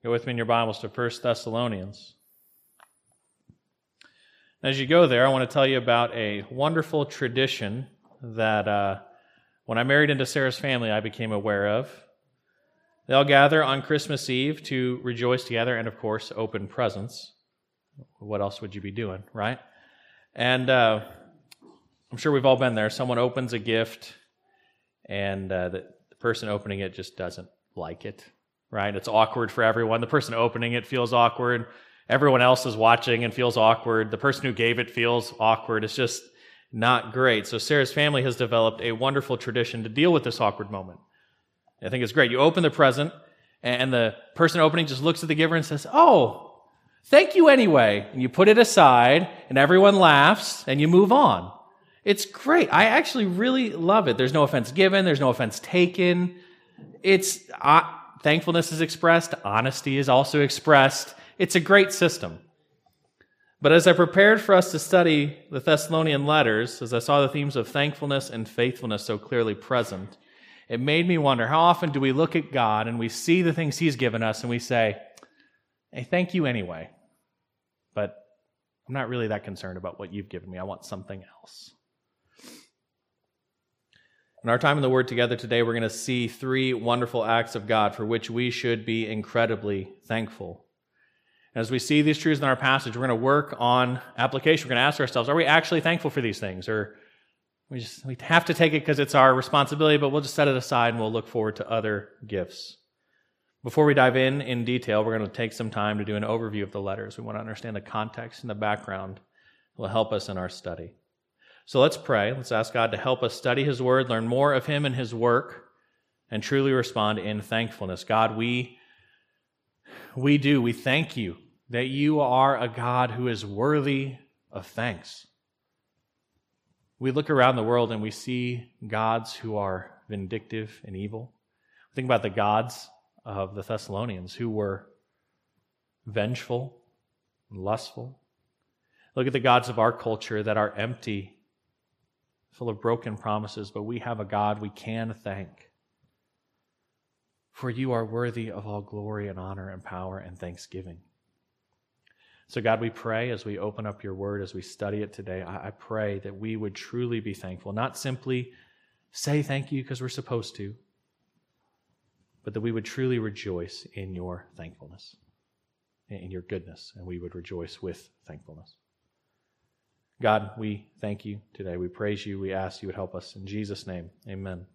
Go with me in your Bibles to 1 Thessalonians. As you go there, I want to tell you about a wonderful tradition that when I married into Sarah's family, I became aware of. They all gather on Christmas Eve to rejoice together and, of course, open presents. What else would you be doing, right? And I'm sure we've all been there. Someone opens a gift, and the person opening it just doesn't like it, right? It's awkward for everyone. The person opening it feels awkward. Everyone else is watching and feels awkward. The person who gave it feels awkward. It's just not great. So Sarah's family has developed a wonderful tradition to deal with this awkward moment. I think it's great. You open the present, and the person opening just looks at the giver and says, "Oh, thank you anyway." And you put it aside, and everyone laughs, and you move on. It's great. I actually really love it. There's no offense given. There's no offense taken. Thankfulness is expressed. Honesty is also expressed. It's a great system. But as I prepared for us to study the Thessalonian letters, as I saw the themes of thankfulness and faithfulness so clearly present, it made me wonder, how often do we look at God and we see the things He's given us and we say, "Hey, thank you anyway, but I'm not really that concerned about what you've given me. I want something else." In our time in the Word together today, we're going to see three wonderful acts of God for which we should be incredibly thankful. As we see these truths in our passage, we're going to work on application. We're going to ask ourselves, are we actually thankful for these things? Or we have to take it because it's our responsibility, but we'll just set it aside and we'll look forward to other gifts. Before we dive in detail, we're going to take some time to do an overview of the letters. We want to understand the context and the background that will help us in our study. So let's pray. Let's ask God to help us study His Word, learn more of Him and His work, and truly respond in thankfulness. God, we thank You that You are a God who is worthy of thanks. We look around the world and we see gods who are vindictive and evil. Think about the gods of the Thessalonians who were vengeful and lustful. Look at the gods of our culture that are empty, full of broken promises, but we have a God we can thank. For You are worthy of all glory and honor and power and thanksgiving. So God, we pray as we open up Your Word, as we study it today, I pray that we would truly be thankful, not simply say thank you because we're supposed to, but that we would truly rejoice in Your thankfulness, in Your goodness, and we would rejoice with thankfulness. God, we thank You today. We praise You. We ask You would help us. In Jesus' name, amen.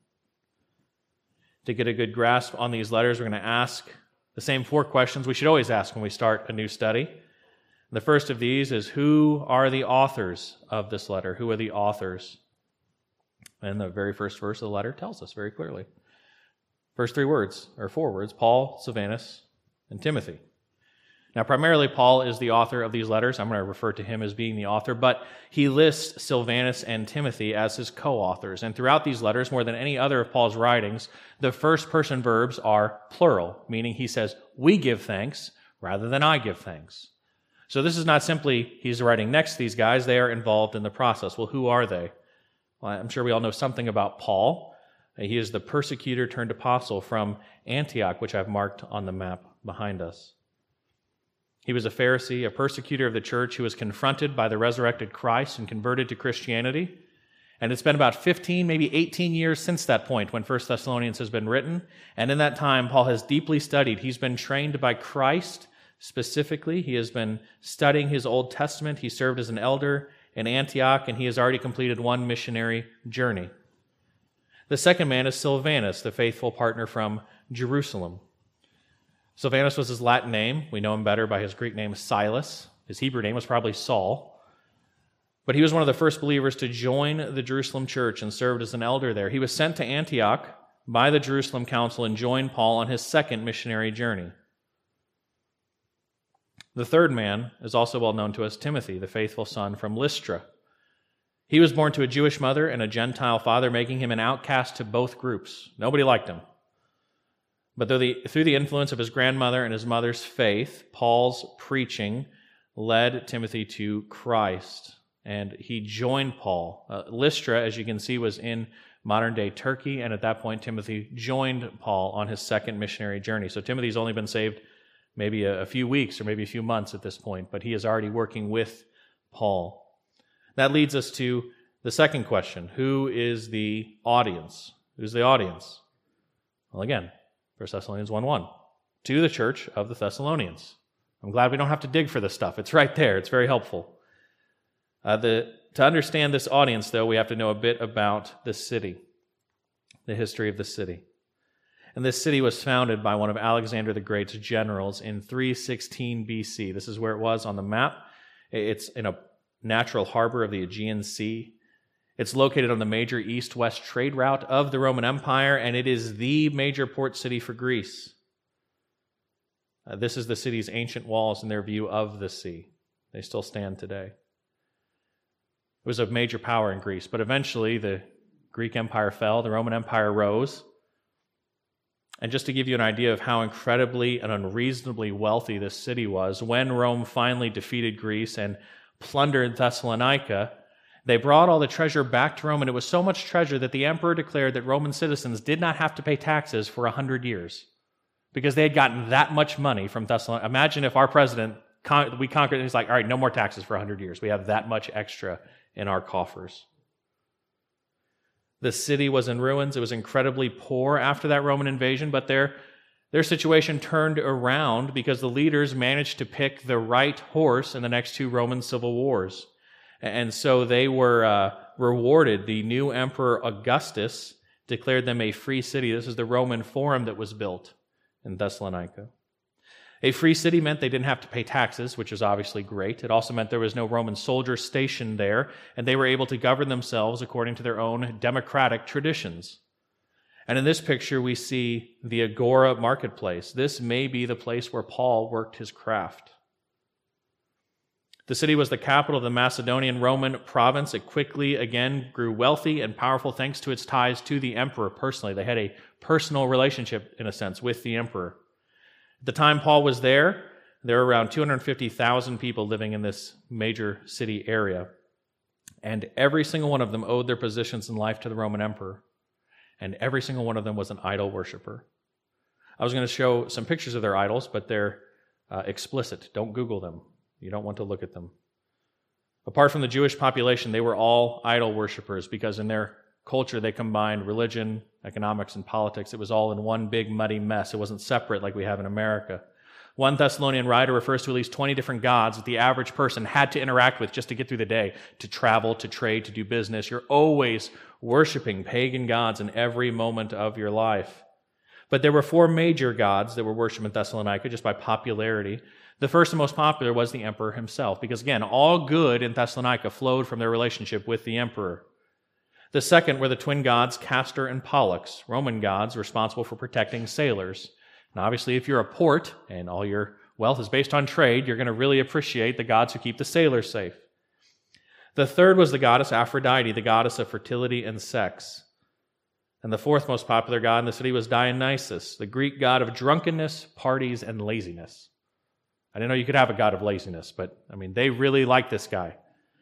To get a good grasp on these letters, we're going to ask the same four questions we should always ask when we start a new study. The first of these is, who are the authors of this letter? Who are the authors? And the very first verse of the letter tells us very clearly. First four words, Paul, Silvanus, and Timothy. Now, primarily, Paul is the author of these letters. I'm going to refer to him as being the author, but he lists Silvanus and Timothy as his co-authors. And throughout these letters, more than any other of Paul's writings, the first-person verbs are plural, meaning he says, "we give thanks," rather than "I give thanks." So this is not simply he's writing next to these guys. They are involved in the process. Well, who are they? Well, I'm sure we all know something about Paul. He is the persecutor turned apostle from Antioch, which I've marked on the map behind us. He was a Pharisee, a persecutor of the church who was confronted by the resurrected Christ and converted to Christianity. And it's been about 15, maybe 18 years since that point when 1 Thessalonians has been written. And in that time, Paul has deeply studied. He's been trained by Christ specifically. He has been studying his Old Testament. He served as an elder in Antioch, and he has already completed one missionary journey. The second man is Silvanus, the faithful partner from Jerusalem. Silvanus was his Latin name. We know him better by his Greek name, Silas. His Hebrew name was probably Saul. But he was one of the first believers to join the Jerusalem church and served as an elder there. He was sent to Antioch by the Jerusalem council and joined Paul on his second missionary journey. The third man is also well known to us, Timothy, the faithful son from Lystra. He was born to a Jewish mother and a Gentile father, making him an outcast to both groups. Nobody liked him. But through the influence of his grandmother and his mother's faith, Paul's preaching led Timothy to Christ, and he joined Paul. Lystra, as you can see, was in modern-day Turkey, and at that point, Timothy joined Paul on his second missionary journey. So Timothy's only been saved maybe a few weeks or maybe a few months at this point, but he is already working with Paul. That leads us to the second question. Who is the audience? Who's the audience? Well, again, 1 Thessalonians 1:1. To the church of the Thessalonians. I'm glad we don't have to dig for this stuff. It's right there. It's very helpful. To understand this audience, though, we have to know a bit about the city, the history of the city. And this city was founded by one of Alexander the Great's generals in 316 BC. This is where it was on the map. It's in a natural harbor of the Aegean Sea. It's located on the major east-west trade route of the Roman Empire, and it is the major port city for Greece. This is the city's ancient walls and their view of the sea. They still stand today. It was a major power in Greece, but eventually the Greek Empire fell, the Roman Empire rose. And just to give you an idea of how incredibly and unreasonably wealthy this city was, when Rome finally defeated Greece and plundered Thessalonica, they brought all the treasure back to Rome, and it was so much treasure that the emperor declared that Roman citizens did not have to pay taxes for 100 years because they had gotten that much money from Thessalonica. Imagine if our president, we conquered, and he's like, all right, no more taxes for 100 years. We have that much extra in our coffers. The city was in ruins. It was incredibly poor after that Roman invasion, but their situation turned around because the leaders managed to pick the right horse in the next two Roman civil wars. And so they were rewarded. The new emperor Augustus declared them a free city. This is the Roman Forum that was built in Thessalonica. A free city meant they didn't have to pay taxes, which is obviously great. It also meant there was no Roman soldier stationed there, and they were able to govern themselves according to their own democratic traditions. And in this picture, we see the Agora marketplace. This may be the place where Paul worked his craft. The city was the capital of the Macedonian Roman province. It quickly, again, grew wealthy and powerful thanks to its ties to the emperor personally. They had a personal relationship, in a sense, with the emperor. At the time Paul was there were around 250,000 people living in this major city area. And every single one of them owed their positions in life to the Roman emperor. And every single one of them was an idol worshiper. I was going to show some pictures of their idols, but they're explicit. Don't Google them. You don't want to look at them. Apart from the Jewish population, they were all idol worshipers because in their culture they combined religion, economics, and politics. It was all in one big muddy mess. It wasn't separate like we have in America. One Thessalonian writer refers to at least 20 different gods that the average person had to interact with just to get through the day, to travel, to trade, to do business. You're always worshiping pagan gods in every moment of your life. But there were four major gods that were worshipped in Thessalonica just by popularity. The first and most popular was the emperor himself, because again, all good in Thessalonica flowed from their relationship with the emperor. The second were the twin gods Castor and Pollux, Roman gods responsible for protecting sailors. And obviously, if you're a port and all your wealth is based on trade, you're going to really appreciate the gods who keep the sailors safe. The third was the goddess Aphrodite, the goddess of fertility and sex. And the fourth most popular god in the city was Dionysus, the Greek god of drunkenness, parties, and laziness. I didn't know you could have a god of laziness, but they really liked this guy.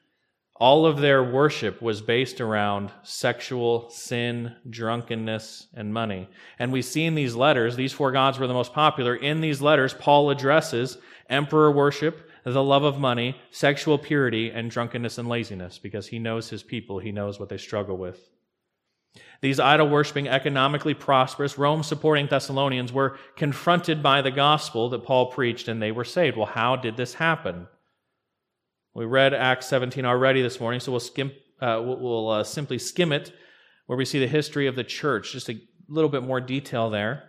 All of their worship was based around sexual sin, drunkenness, and money. And we see in these letters, these four gods were the most popular. In these letters, Paul addresses emperor worship, the love of money, sexual purity, and drunkenness and laziness, because he knows his people. He knows what they struggle with. These idol-worshipping, economically prosperous, Rome-supporting Thessalonians were confronted by the gospel that Paul preached, and they were saved. Well, how did this happen? We read Acts 17 already this morning, so we'll simply skim it, where we see the history of the church. Just a little bit more detail there.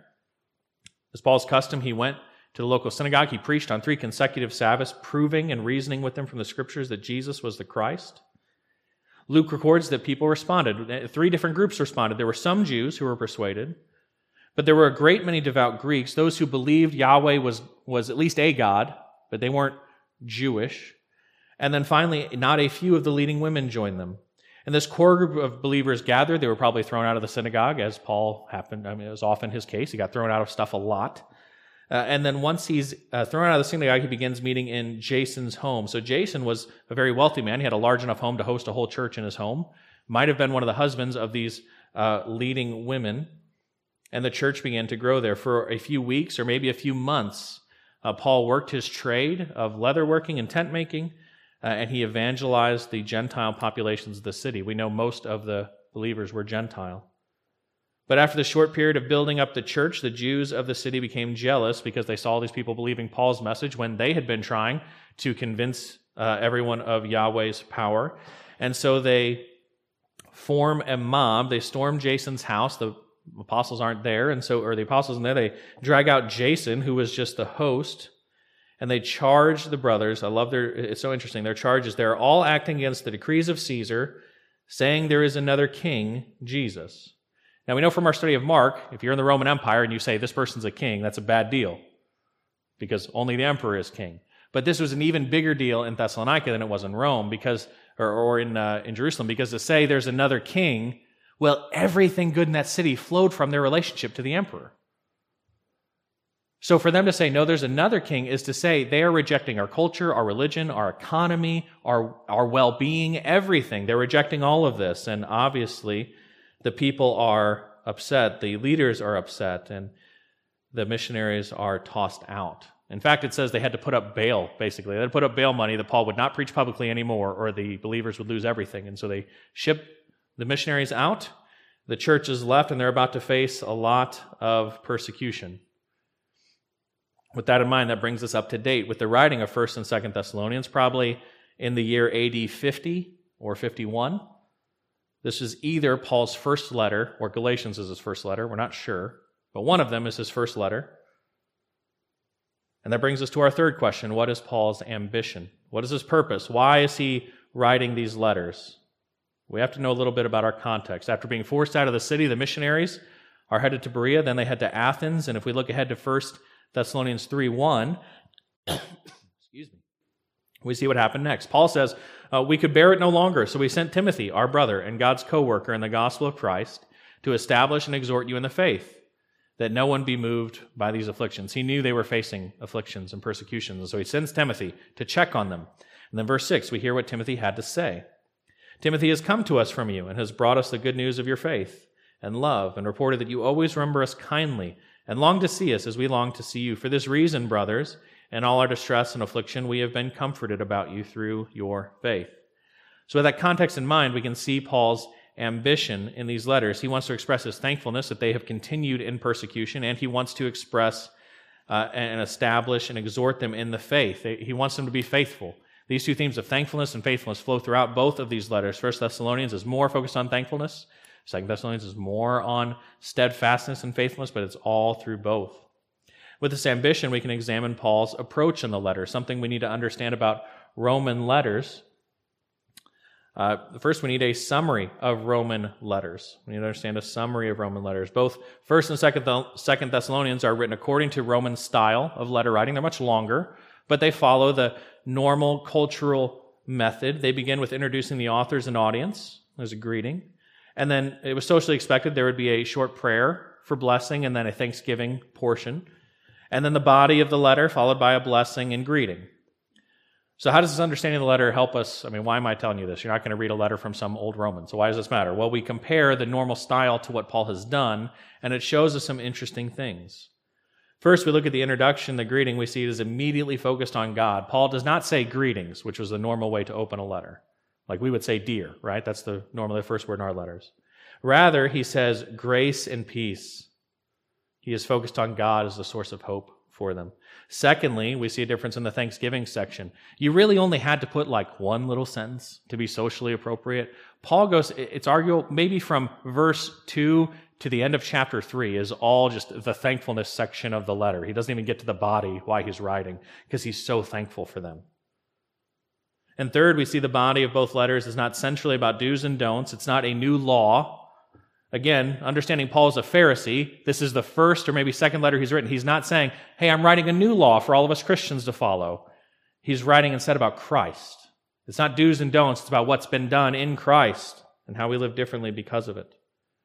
As Paul's custom, he went to the local synagogue. He preached on 3 consecutive Sabbaths, proving and reasoning with them from the Scriptures that Jesus was the Christ. Luke records that people responded. 3 different groups responded. There were some Jews who were persuaded, but there were a great many devout Greeks, those who believed Yahweh was at least a God, but they weren't Jewish. And then finally, not a few of the leading women joined them. And this core group of believers gathered. They were probably thrown out of the synagogue, as Paul happened. It was often his case. He got thrown out of stuff a lot. And then once he's thrown out of the synagogue, he begins meeting in Jason's home. So Jason was a very wealthy man. He had a large enough home to host a whole church in his home. Might have been one of the husbands of these leading women. And the church began to grow there for a few weeks or maybe a few months. Paul worked his trade of leatherworking and tent making, and he evangelized the Gentile populations of the city. We know most of the believers were Gentile. But after the short period of building up the church, the Jews of the city became jealous because they saw these people believing Paul's message when they had been trying to convince everyone of Yahweh's power. And so they form a mob. They storm Jason's house. The apostles aren't there, or the apostles aren't there. They drag out Jason, who was just the host, and they charge the brothers. It's so interesting. Their charge is they're all acting against the decrees of Caesar, saying there is another king, Jesus. Now, we know from our study of Mark, if you're in the Roman Empire and you say this person's a king, that's a bad deal because only the emperor is king. But this was an even bigger deal in Thessalonica than it was in Rome or in Jerusalem, because to say there's another king, well, everything good in that city flowed from their relationship to the emperor. So for them to say, no, there's another king, is to say they are rejecting our culture, our religion, our economy, our well-being, everything. They're rejecting all of this, and obviously the people are upset, the leaders are upset, and the missionaries are tossed out. In fact, it says they had to put up bail, basically. They had to put up bail money that Paul would not preach publicly anymore, or the believers would lose everything. And so they shipped the missionaries out. The church is left, and they're about to face a lot of persecution. With that in mind, that brings us up to date with the writing of 1st and 2nd Thessalonians, probably in the year AD 50 or 51. This is either Paul's first letter or Galatians is his first letter. We're not sure. But one of them is his first letter. And that brings us to our third question. What is Paul's ambition? What is his purpose? Why is he writing these letters? We have to know a little bit about our context. After being forced out of the city, the missionaries are headed to Berea. Then they head to Athens. And if we look ahead to 1 Thessalonians 3:1, we see what happened next. Paul says, we could bear it no longer, so we sent Timothy, our brother and God's co-worker in the gospel of Christ, to establish and exhort you in the faith, that no one be moved by these afflictions. He knew they were facing afflictions and persecutions, and so he sends Timothy to check on them. And then verse 6, we hear what Timothy had to say. Timothy has come to us from you and has brought us the good news of your faith and love, and reported that you always remember us kindly and long to see us as we long to see you. For this reason, brothers, in all our distress and affliction, we have been comforted about you through your faith. So with that context in mind, we can see Paul's ambition in these letters. He wants to express his thankfulness that they have continued in persecution, and he wants to express and establish and exhort them in the faith. He wants them to be faithful. These two themes of thankfulness and faithfulness flow throughout both of these letters. 1 Thessalonians is more focused on thankfulness. 2 Thessalonians is more on steadfastness and faithfulness, but it's all through both. With this ambition, we can examine Paul's approach in the letter, something we need to understand about Roman letters. First, we need a summary of Roman letters. We need to understand a summary of Roman letters. Both 1st and 2nd Thessalonians are written according to Roman style of letter writing. They're much longer, but they follow the normal cultural method. They begin with introducing the authors and audience. There's a greeting. And then it was socially expected there would be a short prayer for blessing and then a thanksgiving portion. And then the body of the letter followed by a blessing and greeting. So how does this understanding of the letter help us? I mean, why am I telling you this? You're not going to read a letter from some old Roman. So why does this matter? Well, we compare the normal style to what Paul has done, and it shows us some interesting things. First, we look at the introduction, the greeting. We see it is immediately focused on God. Paul does not say greetings, which was the normal way to open a letter. Like we would say dear, right? That's normally the first word in our letters. Rather, he says grace and peace. He is focused on God as the source of hope for them. Secondly, we see a difference in the Thanksgiving section. You really only had to put like one little sentence to be socially appropriate. Paul goes, it's arguable, maybe from verse 2 to the end of chapter 3 is all just the thankfulness section of the letter. He doesn't even get to the body why he's writing, because he's so thankful for them. And third, we see the body of both letters is not centrally about do's and don'ts. It's not a new law. Again, understanding Paul is a Pharisee, this is the first or maybe second letter he's written. He's not saying, hey, I'm writing a new law for all of us Christians to follow. He's writing instead about Christ. It's not do's and don'ts. It's about what's been done in Christ and how we live differently because of it.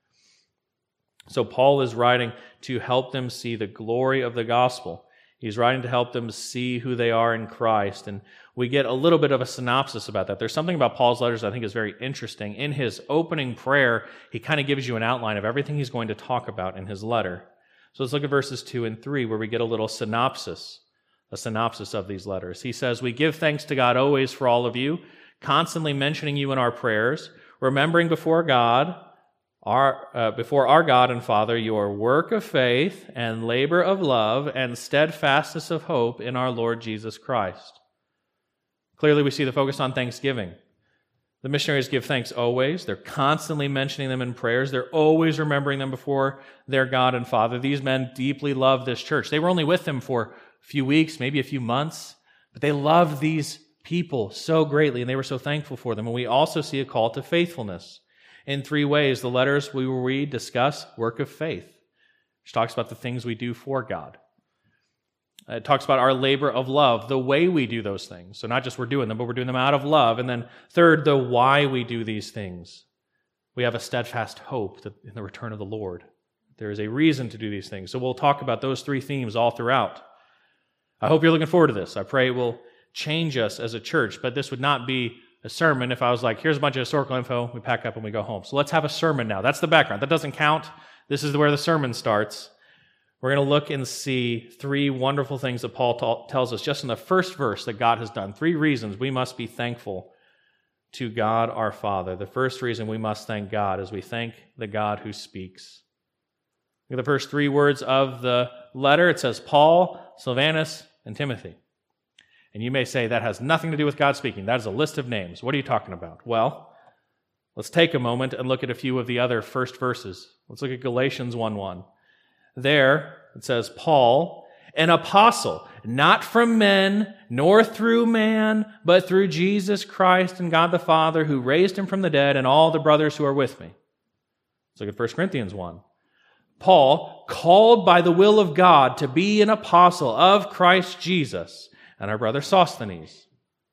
So Paul is writing to help them see the glory of the gospel. He's writing to help them see who they are in Christ. And we get a little bit of a synopsis about that. There's something about Paul's letters that I think is very interesting. In his opening prayer, he kind of gives you an outline of everything he's going to talk about in his letter. So let's look at verses 2 and 3, where we get a little synopsis a synopsis of these letters. He says, "We give thanks to God always for all of you, constantly mentioning you in our prayers, remembering before our God and Father your work of faith and labor of love and steadfastness of hope in our Lord Jesus Christ." Clearly, we see the focus on thanksgiving. The missionaries give thanks always. They're constantly mentioning them in prayers. They're always remembering them before their God and Father. These men deeply loved this church. They were only with them for a few weeks, maybe a few months, but they loved these people so greatly, and they were so thankful for them. And we also see a call to faithfulness. In 3 ways, the letters we will read discuss work of faith, which talks about the things we do for God. It talks about our labor of love, the way we do those things. So not just we're doing them, but we're doing them out of love. And then third, the why we do these things. We have a steadfast hope that in the return of the Lord. There is a reason to do these things. So we'll talk about those 3 themes all throughout. I hope you're looking forward to this. I pray it will change us as a church, but this would not be a sermon if I was like, here's a bunch of historical info, we pack up and we go home. So let's have a sermon now. That's the background. That doesn't count. This is where the sermon starts. We're going to look and see 3 wonderful things that Paul tells us just in the first verse that God has done. 3 reasons we must be thankful to God our Father. The first reason we must thank God is we thank the God who speaks. Look at the first 3 words of the letter. It says Paul, Silvanus, and Timothy. And you may say that has nothing to do with God speaking. That is a list of names. What are you talking about? Well, let's take a moment and look at a few of the other first verses. Let's look at Galatians 1:1. There, it says, Paul, an apostle, not from men, nor through man, but through Jesus Christ and God the Father, who raised him from the dead, and all the brothers who are with me. Let's look at 1 Corinthians 1. Paul, called by the will of God to be an apostle of Christ Jesus, and our brother Sosthenes.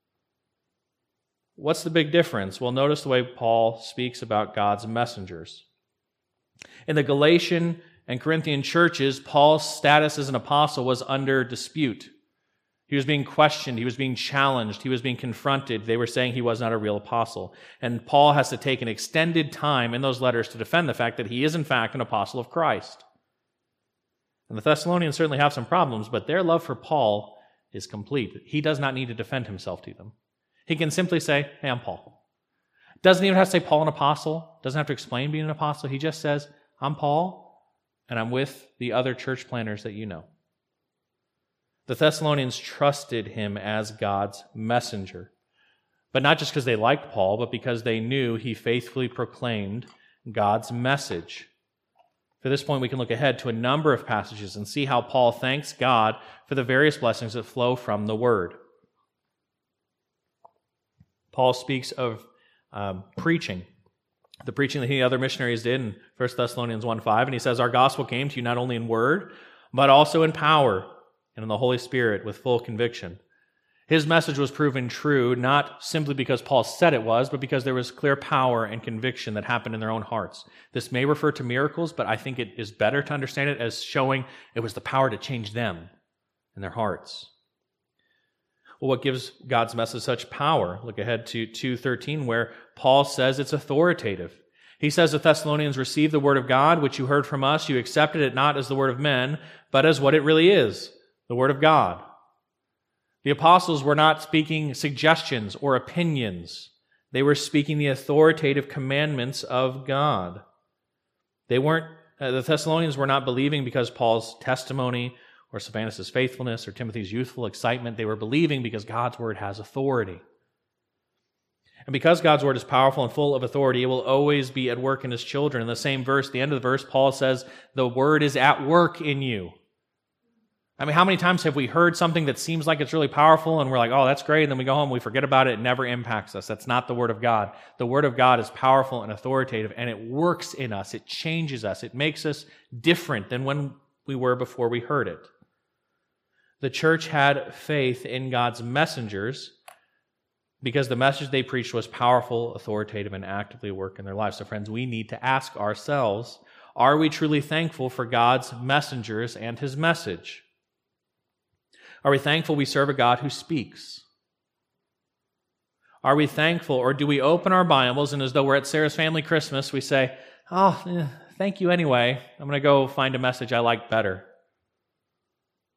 What's the big difference? Well, notice the way Paul speaks about God's messengers. In the Galatian and Corinthian churches, Paul's status as an apostle was under dispute. He was being questioned, he was being challenged, he was being confronted. They were saying he was not a real apostle. And Paul has to take an extended time in those letters to defend the fact that he is in fact an apostle of Christ. And the Thessalonians certainly have some problems, but their love for Paul is complete. He does not need to defend himself to them. He can simply say, hey, I'm Paul. Doesn't even have to say Paul an apostle, doesn't have to explain being an apostle. He just says, I'm Paul, and I'm with the other church planners that you know. The Thessalonians trusted him as God's messenger, but not just because they liked Paul, but because they knew he faithfully proclaimed God's message. For this point, we can look ahead to a number of passages and see how Paul thanks God for the various blessings that flow from the Word. Paul speaks of preaching, the preaching that the other missionaries did in 1 Thessalonians 1:5, and he says, our gospel came to you not only in word, but also in power and in the Holy Spirit with full conviction. His message was proven true, not simply because Paul said it was, but because there was clear power and conviction that happened in their own hearts. This may refer to miracles, but I think it is better to understand it as showing it was the power to change them in their hearts. Well, what gives God's message such power? Look ahead to 2:13, where Paul says it's authoritative. He says the Thessalonians received the word of God, which you heard from us. You accepted it not as the word of men, but as what it really is, the word of God. The apostles were not speaking suggestions or opinions. They were speaking the authoritative commandments of God. The Thessalonians were not believing because Paul's testimony or Silvanus' faithfulness or Timothy's youthful excitement. They were believing because God's word has authority. And because God's word is powerful and full of authority, it will always be at work in his children. In the same verse, the end of the verse, Paul says, the word is at work in you. I mean, how many times have we heard something that seems like it's really powerful and we're like, oh, that's great, and then we go home, we forget about it, it never impacts us. That's not the word of God. The word of God is powerful and authoritative, and it works in us. It changes us. It makes us different than when we were before we heard it. The church had faith in God's messengers because the message they preached was powerful, authoritative, and actively work in their lives. So friends, we need to ask ourselves, are we truly thankful for God's messengers and his message? Are we thankful we serve a God who speaks? Are we thankful, or do we open our Bibles and as though we're at Sarah's Family Christmas, we say, thank you anyway. I'm going to go find a message I like better.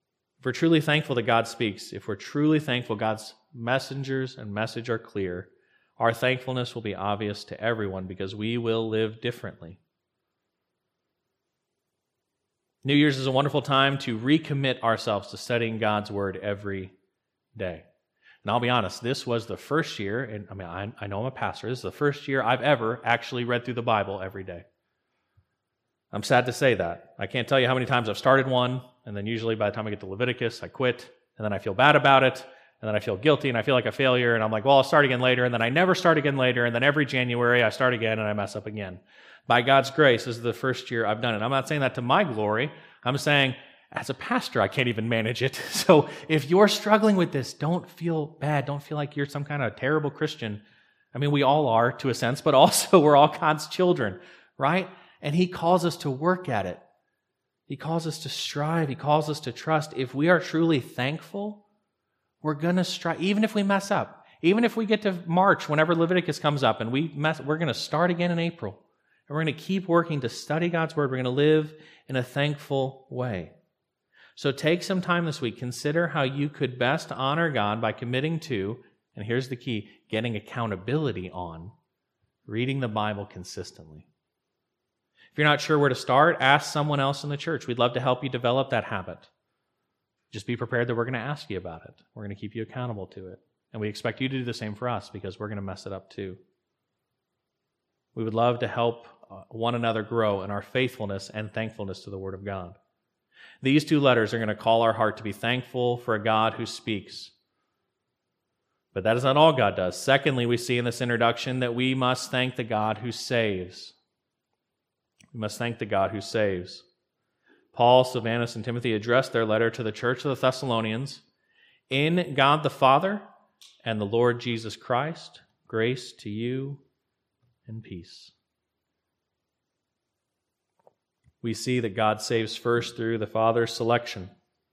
If we're truly thankful that God speaks, if we're truly thankful God's messengers and message are clear, our thankfulness will be obvious to everyone because we will live differently. New Year's is a wonderful time to recommit ourselves to studying God's Word every day. And I'll be honest, this was the first year, and I know I'm a pastor, this is the first year I've ever actually read through the Bible every day. I'm sad to say that. I can't tell you how many times I've started one, and then usually by the time I get to Leviticus, I quit, and then I feel bad about it, and then I feel guilty, and I feel like a failure, and I'm like, well, I'll start again later, and then I never start again later, and then every January I start again, and I mess up again. By God's grace, this is the first year I've done it. I'm not saying that to my glory. I'm saying, as a pastor, I can't even manage it. So if you're struggling with this, don't feel bad. Don't feel like you're some kind of terrible Christian. I mean, we all are to a sense, but also we're all God's children, right? And He calls us to work at it. He calls us to strive. He calls us to trust. If we are truly thankful, we're going to strive, even if we mess up. Even if we get to March, whenever Leviticus comes up, and we're going to start again in April. And we're going to keep working to study God's Word. We're going to live in a thankful way. So take some time this week. Consider how you could best honor God by committing to, and here's the key, getting accountability on reading the Bible consistently. If you're not sure where to start, ask someone else in the church. We'd love to help you develop that habit. Just be prepared that we're going to ask you about it. We're going to keep you accountable to it. And we expect you to do the same for us because we're going to mess it up too. We would love to help one another grow in our faithfulness and thankfulness to the Word of God. These two letters are going to call our heart to be thankful for a God who speaks. But that is not all God does. Secondly, we see in this introduction that we must thank the God who saves. We must thank the God who saves. Paul, Silvanus, and Timothy addressed their letter to the church of the Thessalonians. In God the Father and the Lord Jesus Christ, grace to you and peace. We see that God saves first through the Father's selection.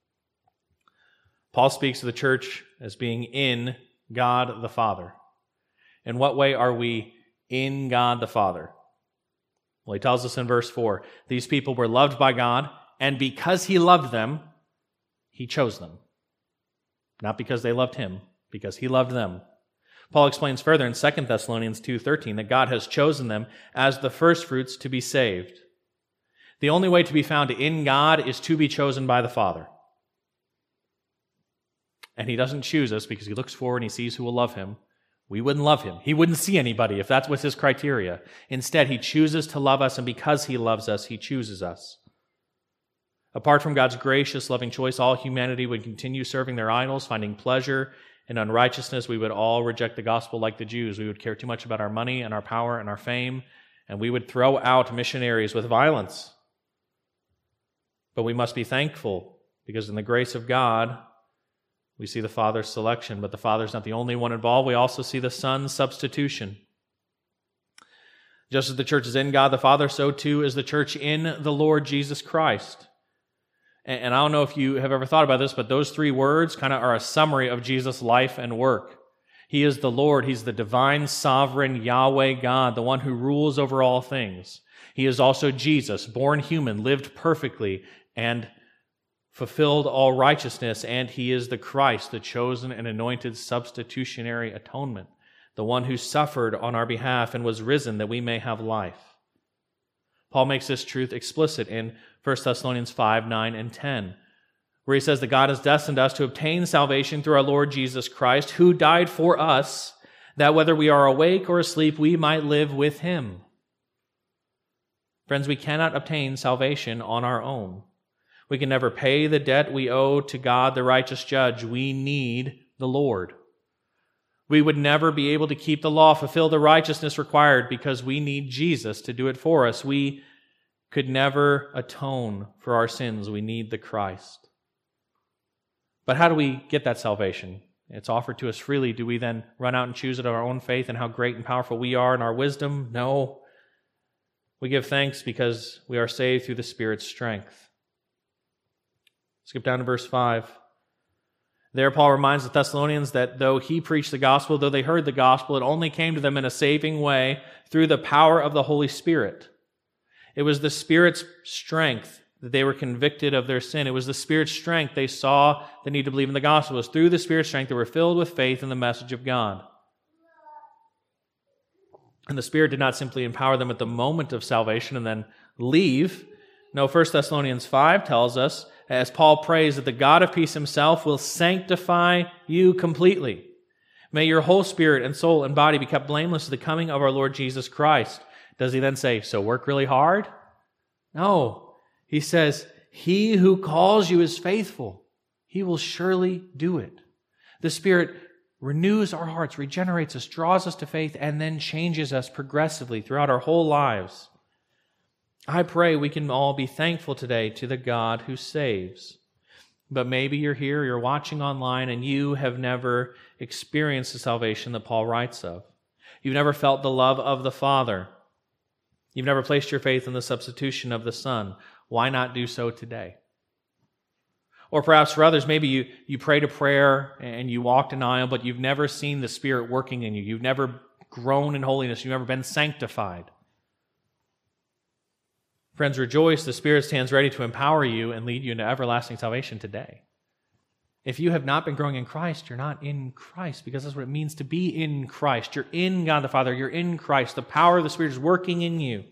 Paul speaks to the church as being in God the Father. In what way are we in God the Father? Well, he tells us in verse 4, these people were loved by God, and because He loved them, He chose them. Not because they loved Him, because He loved them. Paul explains further in 2 Thessalonians 2:13 that God has chosen them as the firstfruits to be saved. The only way to be found in God is to be chosen by the Father. And He doesn't choose us because He looks forward and He sees who will love Him. We wouldn't love Him. He wouldn't see anybody if that was His criteria. Instead, He chooses to love us, and because He loves us, He chooses us. Apart from God's gracious, loving choice, all humanity would continue serving their idols, finding pleasure in unrighteousness. We would all reject the gospel like the Jews. We would care too much about our money and our power and our fame, and we would throw out missionaries with violence. But we must be thankful because in the grace of God, we see the Father's selection, but the Father's not the only one involved. We also see the Son's substitution. Just as the church is in God the Father, so too is the church in the Lord Jesus Christ. And I don't know if you have ever thought about this, but those three words kind of are a summary of Jesus' life and work. He is the Lord. He's the divine, sovereign Yahweh God, the one who rules over all things. He is also Jesus, born human, lived perfectly, and fulfilled all righteousness, and He is the Christ, the chosen and anointed substitutionary atonement, the one who suffered on our behalf and was risen that we may have life. Paul makes this truth explicit in 1 Thessalonians 5, 9, and 10, where he says that God has destined us to obtain salvation through our Lord Jesus Christ, who died for us, that whether we are awake or asleep, we might live with Him. Friends, we cannot obtain salvation on our own. We can never pay the debt we owe to God, the righteous judge. We need the Lord. We would never be able to keep the law, fulfill the righteousness required because we need Jesus to do it for us. We could never atone for our sins. We need the Christ. But how do we get that salvation? It's offered to us freely. Do we then run out and choose it of our own faith and how great and powerful we are in our wisdom? No. We give thanks because we are saved through the Spirit's strength. Skip down to verse 5. There Paul reminds the Thessalonians that though he preached the gospel, though they heard the gospel, it only came to them in a saving way through the power of the Holy Spirit. It was the Spirit's strength that they were convicted of their sin. It was the Spirit's strength. They saw the need to believe in the gospel. It was through the Spirit's strength they were filled with faith in the message of God. And the Spirit did not simply empower them at the moment of salvation and then leave. No, 1 Thessalonians 5 tells us, as Paul prays, that the God of peace himself will sanctify you completely. May your whole spirit and soul and body be kept blameless to the coming of our Lord Jesus Christ. Does he then say, so work really hard? No. He says, he who calls you is faithful. He will surely do it. The Spirit renews our hearts, regenerates us, draws us to faith, and then changes us progressively throughout our whole lives. I pray we can all be thankful today to the God who saves. But maybe you're here, you're watching online, and you have never experienced the salvation that Paul writes of. You've never felt the love of the Father. You've never placed your faith in the substitution of the Son. Why not do so today? Or perhaps for others, maybe you prayed a prayer and you walked an aisle, but you've never seen the Spirit working in you. You've never grown in holiness. You've never been sanctified. Friends, rejoice. The Spirit stands ready to empower you and lead you into everlasting salvation today. If you have not been growing in Christ, you're not in Christ, because that's what it means to be in Christ. You're in God the Father. You're in Christ. The power of the Spirit is working in you.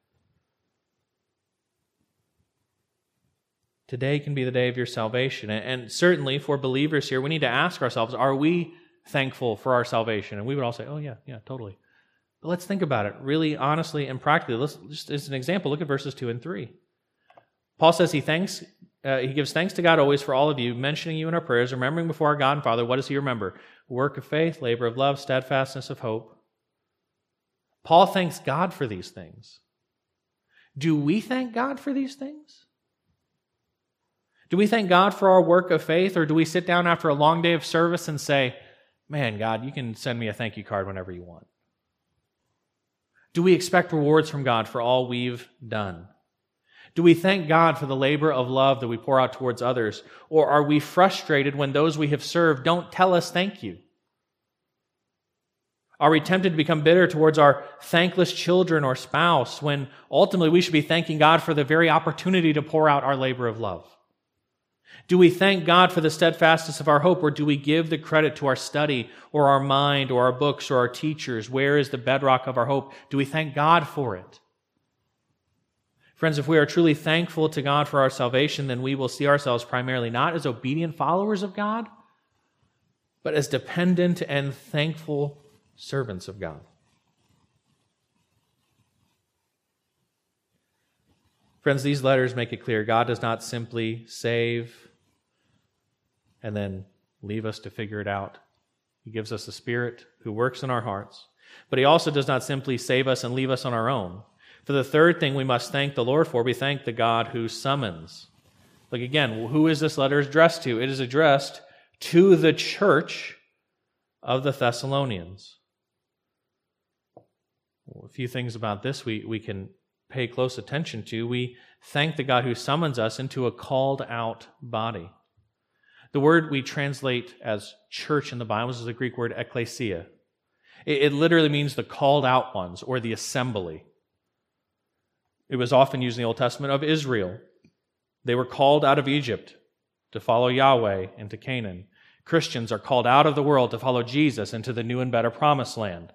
Today can be the day of your salvation. And certainly for believers here, we need to ask ourselves, are we thankful for our salvation? And we would all say, oh yeah, totally. But let's think about it really honestly and practically. Let's just as an example, look at verses 2 and 3. Paul says he gives thanks to God always for all of you, mentioning you in our prayers, remembering before our God and Father. What does he remember? Work of faith, labor of love, steadfastness of hope. Paul thanks God for these things. Do we thank God for these things? Do we thank God for our work of faith, or do we sit down after a long day of service and say, man, God, you can send me a thank you card whenever you want? Do we expect rewards from God for all we've done? Do we thank God for the labor of love that we pour out towards others? Or are we frustrated when those we have served don't tell us thank you? Are we tempted to become bitter towards our thankless children or spouse when ultimately we should be thanking God for the very opportunity to pour out our labor of love? Do we thank God for the steadfastness of our hope, or do we give the credit to our study or our mind or our books or our teachers? Where is the bedrock of our hope? Do we thank God for it? Friends, if we are truly thankful to God for our salvation, then we will see ourselves primarily not as obedient followers of God, but as dependent and thankful servants of God. Friends, these letters make it clear God does not simply save and then leave us to figure it out. He gives us a Spirit who works in our hearts. But he also does not simply save us and leave us on our own. For the third thing we must thank the Lord for, we thank the God who summons. Look again, who is this letter addressed to? It is addressed to the church of the Thessalonians. Well, a few things about this we can pay close attention to. We thank the God who summons us into a called out body. The word we translate as church in the Bible is the Greek word ekklesia. It literally means the called out ones, or the assembly. It was often used in the Old Testament of Israel. They were called out of Egypt to follow Yahweh into Canaan. Christians are called out of the world to follow Jesus into the new and better promised land.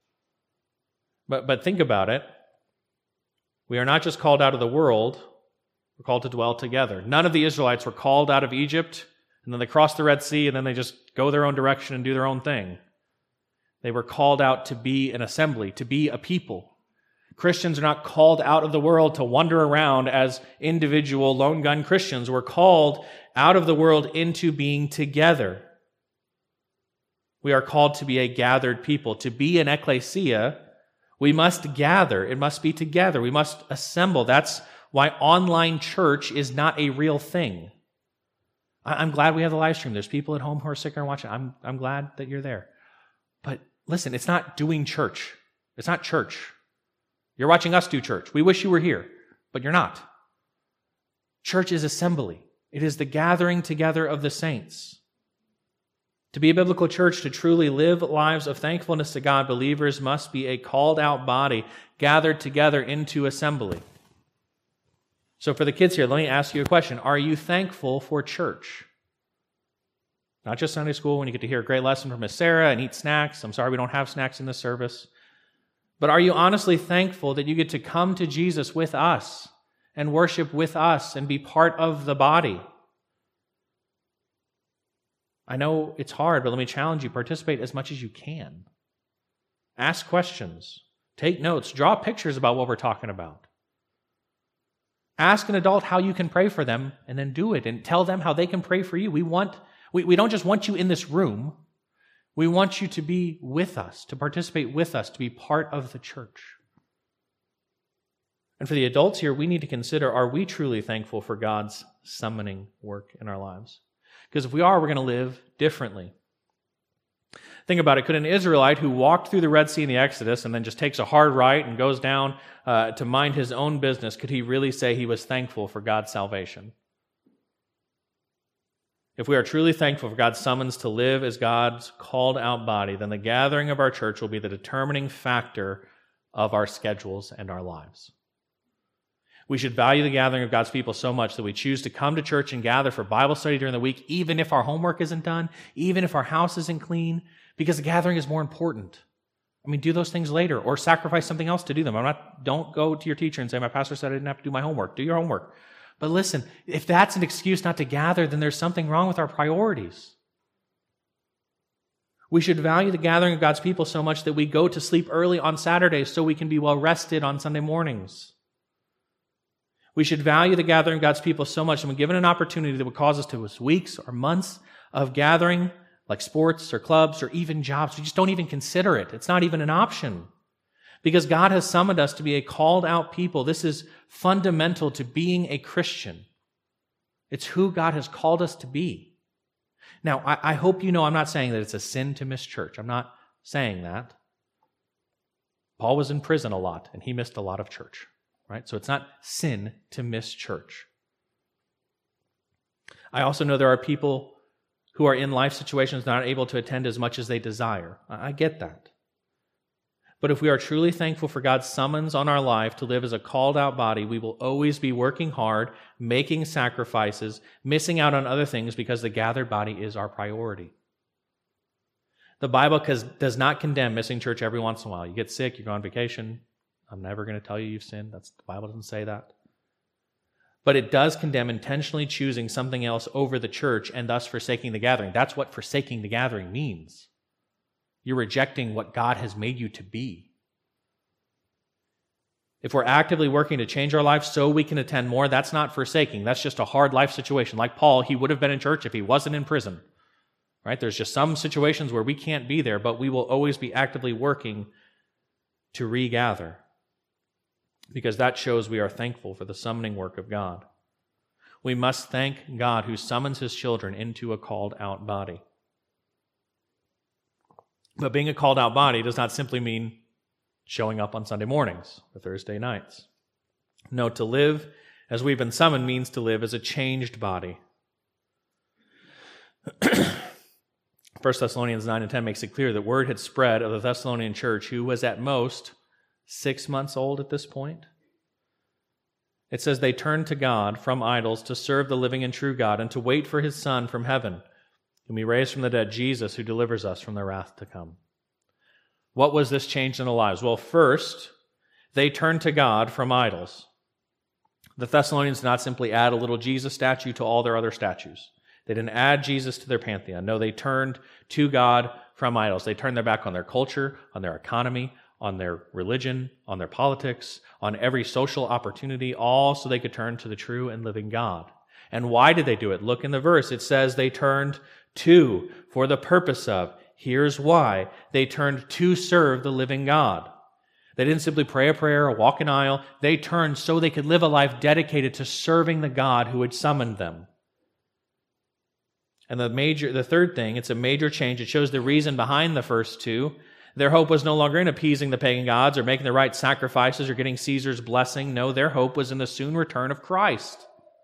But think about it. We are not just called out of the world, we're called to dwell together. None of the Israelites were called out of Egypt, and then they cross the Red Sea, and then they just go their own direction and do their own thing. They were called out to be an assembly, to be a people. Christians are not called out of the world to wander around as individual lone gun Christians. We're called out of the world into being together. We are called to be a gathered people. To be an ecclesia, we must gather. It must be together. We must assemble. That's why online church is not a real thing. I'm glad we have the live stream. There's people at home who are sick and watching. I'm glad that you're there. But listen, it's not doing church. It's not church. You're watching us do church. We wish you were here, but you're not. Church is assembly. It is the gathering together of the saints. To be a biblical church, to truly live lives of thankfulness to God, believers must be a called out body gathered together into assembly. So for the kids here, let me ask you a question. Are you thankful for church? Not just Sunday school when you get to hear a great lesson from Miss Sarah and eat snacks. I'm sorry we don't have snacks in this service. But are you honestly thankful that you get to come to Jesus with us and worship with us and be part of the body? I know it's hard, but let me challenge you. Participate as much as you can. Ask questions. Take notes. Draw pictures about what we're talking about. Ask an adult how you can pray for them and then do it and tell them how they can pray for you. We don't just want you in this room. We want you to be with us, to participate with us, to be part of the church. And for the adults here, we need to consider, are we truly thankful for God's summoning work in our lives? Because if we are, we're going to live differently. Think about it. Could an Israelite who walked through the Red Sea in the Exodus and then just takes a hard right and goes down to mind his own business, could he really say he was thankful for God's salvation? If we are truly thankful for God's summons to live as God's called out body, then the gathering of our church will be the determining factor of our schedules and our lives. We should value the gathering of God's people so much that we choose to come to church and gather for Bible study during the week, even if our homework isn't done, even if our house isn't clean, because the gathering is more important. I mean, do those things later or sacrifice something else to do them. Don't go to your teacher and say, my pastor said I didn't have to do my homework. Do your homework. But listen, if that's an excuse not to gather, then there's something wrong with our priorities. We should value the gathering of God's people so much that we go to sleep early on Saturdays so we can be well rested on Sunday mornings. We should value the gathering of God's people so much that when given an opportunity that would cause us to miss weeks or months of gathering, like sports or clubs or even jobs, we just don't even consider it. It's not even an option. Because God has summoned us to be a called out people. This is fundamental to being a Christian. It's who God has called us to be. Now, I hope you know I'm not saying that it's a sin to miss church. I'm not saying that. Paul was in prison a lot, and he missed a lot of church, right? So it's not sin to miss church. I also know there are people who are in life situations not able to attend as much as they desire. I get that. But if we are truly thankful for God's summons on our life to live as a called out body, we will always be working hard, making sacrifices, missing out on other things because the gathered body is our priority. The Bible does not condemn missing church every once in a while. You get sick, you go on vacation. I'm never going to tell you you've sinned. The Bible doesn't say that. But it does condemn intentionally choosing something else over the church and thus forsaking the gathering. That's what forsaking the gathering means. You're rejecting what God has made you to be. If we're actively working to change our lives so we can attend more, that's not forsaking. That's just a hard life situation. Like Paul, he would have been in church if he wasn't in prison. Right? There's just some situations where we can't be there, but we will always be actively working to regather. Because that shows we are thankful for the summoning work of God. We must thank God who summons his children into a called out body. But being a called out body does not simply mean showing up on Sunday mornings or Thursday nights. No, to live as we've been summoned means to live as a changed body. 1 Thessalonians 9 and 10 makes it clear that word had spread of the Thessalonian church, who was at most 6 months old at this point. It says they turned to God from idols to serve the living and true God and to wait for his Son from heaven, whom he raised from the dead, Jesus, who delivers us from the wrath to come. What was this change in their lives? Well, first, they turned to God from idols. The Thessalonians did not simply add a little Jesus statue to all their other statues. They didn't add Jesus to their pantheon. No, they turned to God from idols. They turned their back on their culture, on their economy, on their religion, on their politics, on every social opportunity, all so they could turn to the true and living God. And why did they do it? Look in the verse. It says they turned to, for the purpose of. Here's why. They turned to serve the living God. They didn't simply pray a prayer or walk an aisle. They turned so they could live a life dedicated to serving the God who had summoned them. And the third thing, it's a major change. It shows the reason behind the first two. Their hope was no longer in appeasing the pagan gods or making the right sacrifices or getting Caesar's blessing. No, their hope was in the soon return of Christ.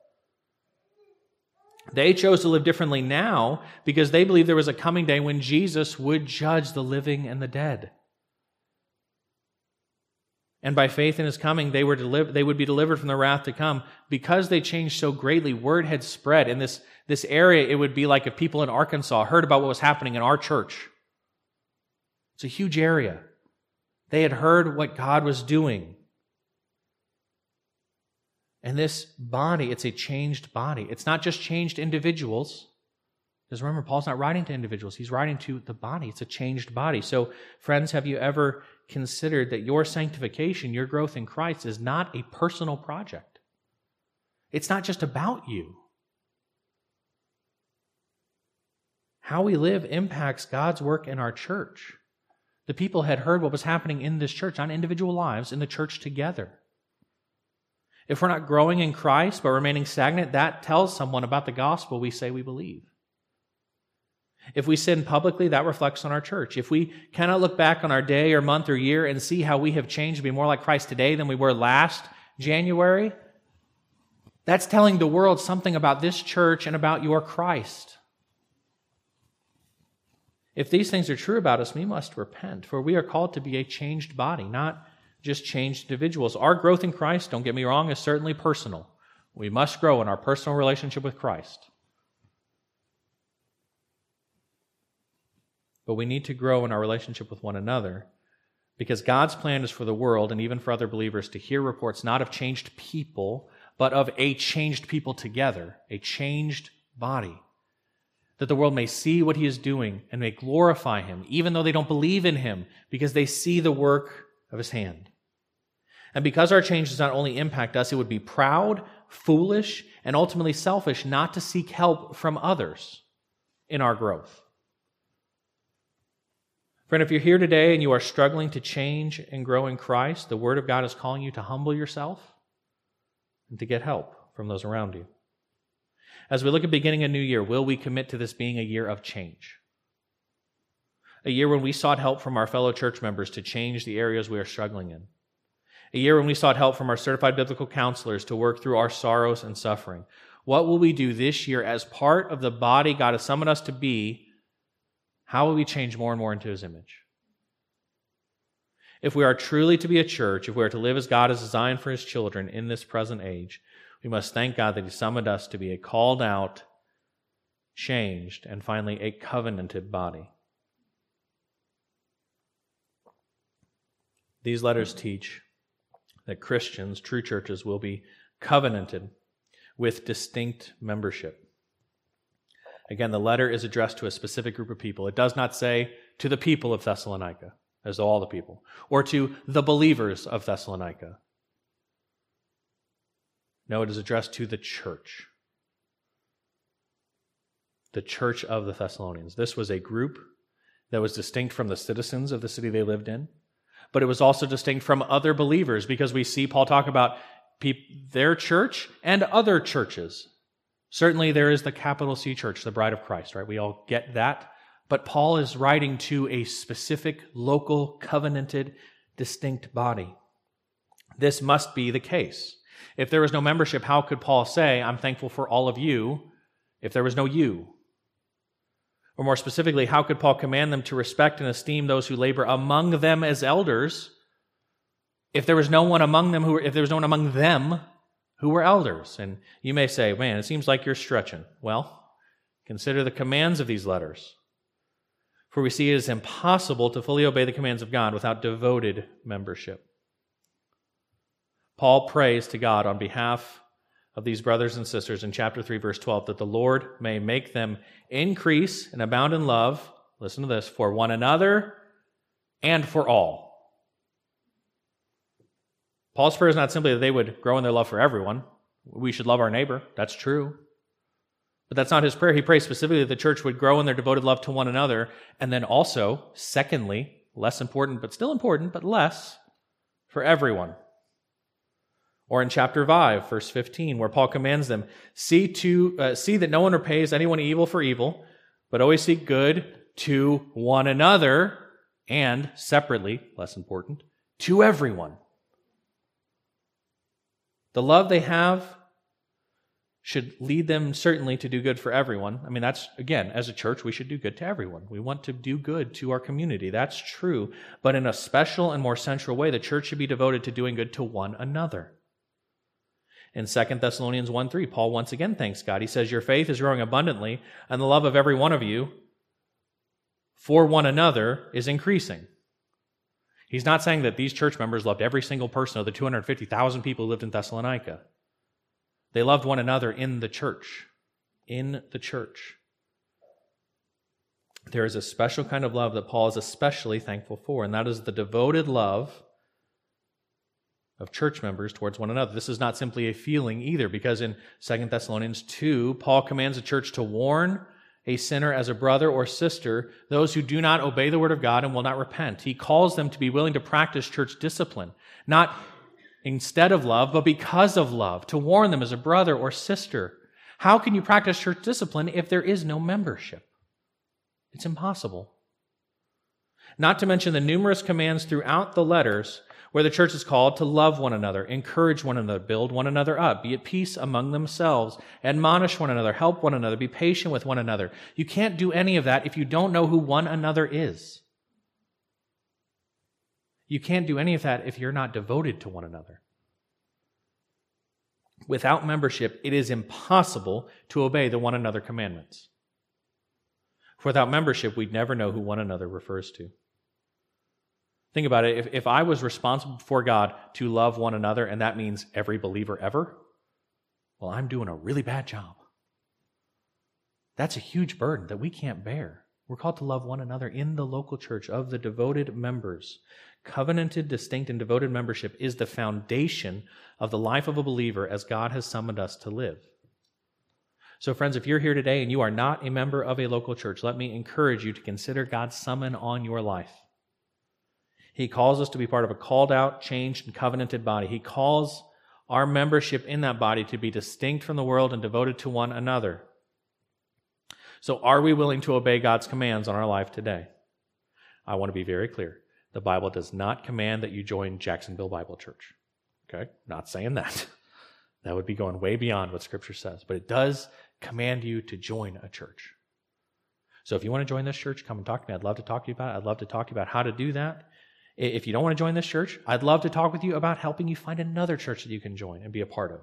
They chose to live differently now because they believed there was a coming day when Jesus would judge the living and the dead. And by faith in his coming, they would be delivered from the wrath to come. Because they changed so greatly, word had spread. In this area, it would be like if people in Arkansas heard about what was happening in our church. It's a huge area. They had heard what God was doing. And this body, it's a changed body. It's not just changed individuals. Because remember, Paul's not writing to individuals. He's writing to the body. It's a changed body. So, friends, have you ever considered that your sanctification, your growth in Christ, is not a personal project? It's not just about you. How we live impacts God's work in our church. The people had heard what was happening in this church, on individual lives, in the church together. If we're not growing in Christ but remaining stagnant, that tells someone about the gospel we say we believe. If we sin publicly, that reflects on our church. If we cannot look back on our day or month or year and see how we have changed to be more like Christ today than we were last January, that's telling the world something about this church and about your Christ. If these things are true about us, we must repent, for we are called to be a changed body, not just changed individuals. Our growth in Christ, don't get me wrong, is certainly personal. We must grow in our personal relationship with Christ. But we need to grow in our relationship with one another, because God's plan is for the world and even for other believers to hear reports not of changed people, but of a changed people together, a changed body, that the world may see what he is doing and may glorify him, even though they don't believe in him, because they see the work of his hand. And because our change does not only impact us, it would be proud, foolish, and ultimately selfish not to seek help from others in our growth. Friend, if you're here today and you are struggling to change and grow in Christ, the Word of God is calling you to humble yourself and to get help from those around you. As we look at beginning a new year, will we commit to this being a year of change? A year when we sought help from our fellow church members to change the areas we are struggling in. A year when we sought help from our certified biblical counselors to work through our sorrows and suffering. What will we do this year as part of the body God has summoned us to be? How will we change more and more into his image? If we are truly to be a church, if we are to live as God has designed for his children in this present age, we must thank God that he summoned us to be a called out, changed, and finally a covenanted body. These letters teach that Christians, true churches, will be covenanted with distinct membership. Again, the letter is addressed to a specific group of people. It does not say to the people of Thessalonica, as though all the people, or to the believers of Thessalonica. No, it is addressed to the church of the Thessalonians. This was a group that was distinct from the citizens of the city they lived in, but it was also distinct from other believers, because we see Paul talk about their church and other churches. Certainly there is the capital C church, the bride of Christ, right? We all get that. But Paul is writing to a specific, local, covenanted, distinct body. This must be the case. If there was no membership, how could Paul say, I'm thankful for all of you, if there was no you? Or more specifically, how could Paul command them to respect and esteem those who labor among them as elders, if there was no one among them who were elders? And you may say, man, it seems like you're stretching. Well, consider the commands of these letters. For we see it is impossible to fully obey the commands of God without devoted membership. Paul prays to God on behalf of these brothers and sisters in chapter 3, verse 12, that the Lord may make them increase and abound in love, listen to this, for one another and for all. Paul's prayer is not simply that they would grow in their love for everyone. We should love our neighbor. That's true. But that's not his prayer. He prays specifically that the church would grow in their devoted love to one another. And then also, secondly, less important, but still important, but less, for everyone. Or in chapter 5, verse 15, where Paul commands them, see that no one repays anyone evil for evil, but always seek good to one another, and separately, less important, to everyone. The love they have should lead them certainly to do good for everyone. I mean, that's, again, as a church, we should do good to everyone. We want to do good to our community. That's true. But in a special and more central way, the church should be devoted to doing good to one another. In 2 Thessalonians 1:3, Paul once again thanks God. He says, your faith is growing abundantly, and the love of every one of you for one another is increasing. He's not saying that these church members loved every single person of the 250,000 people who lived in Thessalonica. They loved one another in the church. In the church. There is a special kind of love that Paul is especially thankful for, and that is the devoted love of church members towards one another. This is not simply a feeling either, because in 2 Thessalonians 2, Paul commands the church to warn a sinner as a brother or sister, those who do not obey the word of God and will not repent. He calls them to be willing to practice church discipline, not instead of love, but because of love, to warn them as a brother or sister. How can you practice church discipline if there is no membership? It's impossible. Not to mention the numerous commands throughout the letters where the church is called to love one another, encourage one another, build one another up, be at peace among themselves, admonish one another, help one another, be patient with one another. You can't do any of that if you don't know who one another is. You can't do any of that if you're not devoted to one another. Without membership, it is impossible to obey the one another commandments. Without membership, we'd never know who one another refers to. Think about it. If I was responsible before God to love one another, and that means every believer ever, well, I'm doing a really bad job. That's a huge burden that we can't bear. We're called to love one another in the local church of the devoted members. Covenanted, distinct, and devoted membership is the foundation of the life of a believer as God has summoned us to live. So friends, if you're here today and you are not a member of a local church, let me encourage you to consider God's summon on your life. He calls us to be part of a called out, changed, and covenanted body. He calls our membership in that body to be distinct from the world and devoted to one another. So are we willing to obey God's commands on our life today? I want to be very clear. The Bible does not command that you join Jacksonville Bible Church. Okay? Not saying that. That would be going way beyond what Scripture says. But it does command you to join a church. So if you want to join this church, come and talk to me. I'd love to talk to you about it. I'd love to talk to you about how to do that. If you don't want to join this church, I'd love to talk with you about helping you find another church that you can join and be a part of.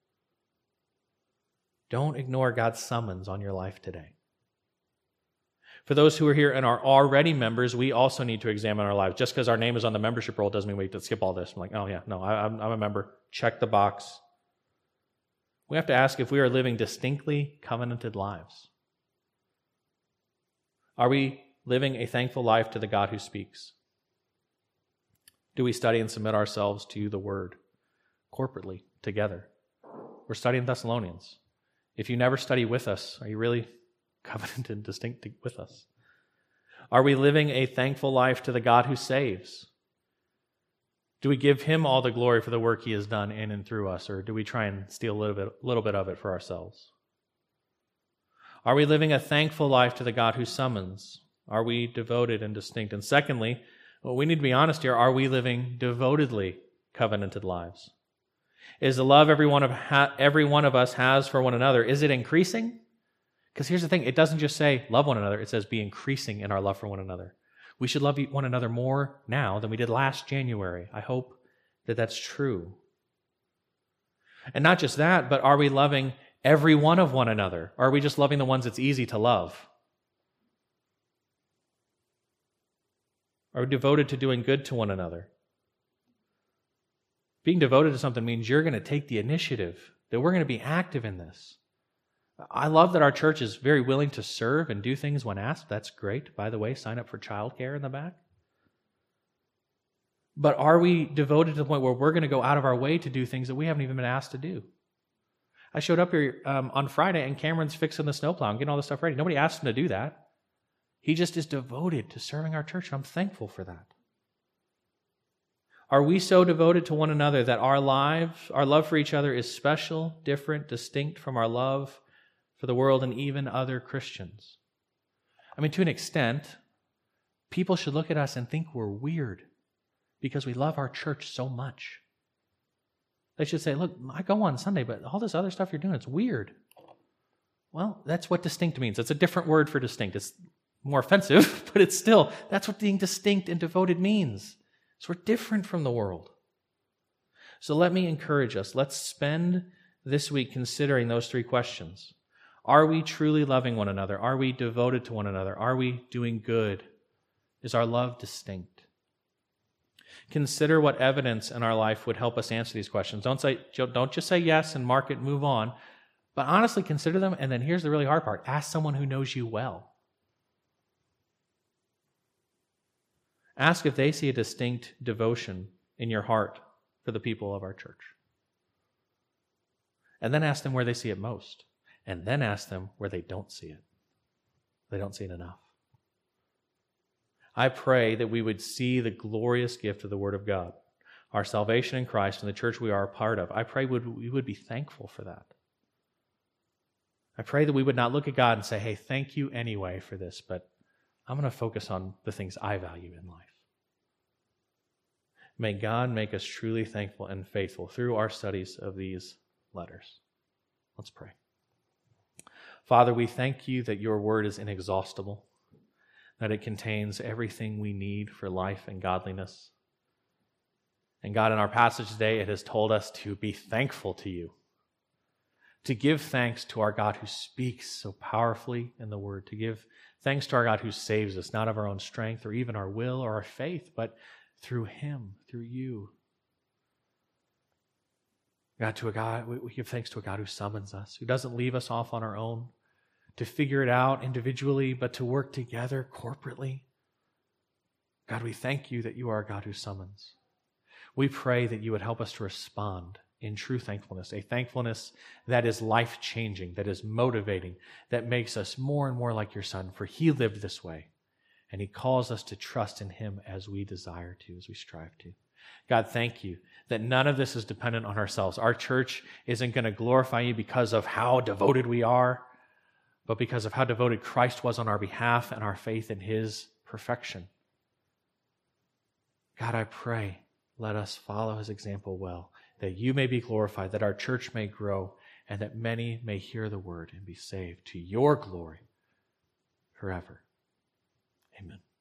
Don't ignore God's summons on your life today. For those who are here and are already members, we also need to examine our lives. Just because our name is on the membership roll doesn't mean we have to skip all this. I'm like, oh yeah, no, I'm a member. Check the box. We have to ask if we are living distinctly covenanted lives. Are we living a thankful life to the God who speaks? Do we study and submit ourselves to the Word corporately, together? We're studying Thessalonians. If you never study with us, are you really covenanted and distinct with us? Are we living a thankful life to the God who saves? Do we give Him all the glory for the work He has done in and through us, or do we try and steal a little bit of it for ourselves? Are we living a thankful life to the God who summons? Are we devoted and distinct? And secondly, well, we need to be honest here. Are we living devotedly covenanted lives? Is the love every one of us has for one another, is it increasing? Because here's the thing. It doesn't just say love one another. It says be increasing in our love for one another. We should love one another more now than we did last January. I hope that that's true. And not just that, but are we loving every one of one another? Or are we just loving the ones it's easy to love? Are we devoted to doing good to one another? Being devoted to something means you're going to take the initiative, that we're going to be active in this. I love that our church is very willing to serve and do things when asked. That's great. By the way, sign up for childcare in the back. But are we devoted to the point where we're going to go out of our way to do things that we haven't even been asked to do? I showed up here on Friday, and Cameron's fixing the snowplow and getting all this stuff ready. Nobody asked him to do that. He just is devoted to serving our church, and I'm thankful for that. Are we so devoted to one another that our love for each other is special, different, distinct from our love for the world and even other Christians? I mean, to an extent, people should look at us and think we're weird because we love our church so much. They should say, look, I go on Sunday, but all this other stuff you're doing, it's weird. Well, that's what distinct means. It's a different word for distinct. It's more offensive, but it's still, that's what being distinct and devoted means. So we're different from the world. So let me encourage us. Let's spend this week considering those three questions. Are we truly loving one another? Are we devoted to one another? Are we doing good? Is our love distinct? Consider what evidence in our life would help us answer these questions. Don't just say yes and mark it, move on. But honestly, consider them. And then here's the really hard part. Ask someone who knows you well. Ask if they see a distinct devotion in your heart for the people of our church. And then ask them where they see it most. And then ask them where they don't see it. They don't see it enough. I pray that we would see the glorious gift of the Word of God, our salvation in Christ and the church we are a part of. I pray we would be thankful for that. I pray that we would not look at God and say, hey, thank you anyway for this, but I'm going to focus on the things I value in life. May God make us truly thankful and faithful through our studies of these letters. Let's pray. Father, we thank you that your word is inexhaustible, that it contains everything we need for life and godliness. And God, in our passage today, it has told us to be thankful to you, to give thanks to our God who speaks so powerfully in the word, to give thanks to our God who saves us, not of our own strength or even our will or our faith, but through him, through you. We give thanks to a God who summons us, who doesn't leave us off on our own to figure it out individually, but to work together corporately. God, we thank you that you are a God who summons. We pray that you would help us to respond in true thankfulness, a thankfulness that is life-changing, that is motivating, that makes us more and more like your Son, for he lived this way, and he calls us to trust in him as we desire to, as we strive to. God, thank you that none of this is dependent on ourselves. Our church isn't going to glorify you because of how devoted we are, but because of how devoted Christ was on our behalf and our faith in his perfection. God, I pray, let us follow his example well, that you may be glorified, that our church may grow, and that many may hear the word and be saved to your glory forever. Amen.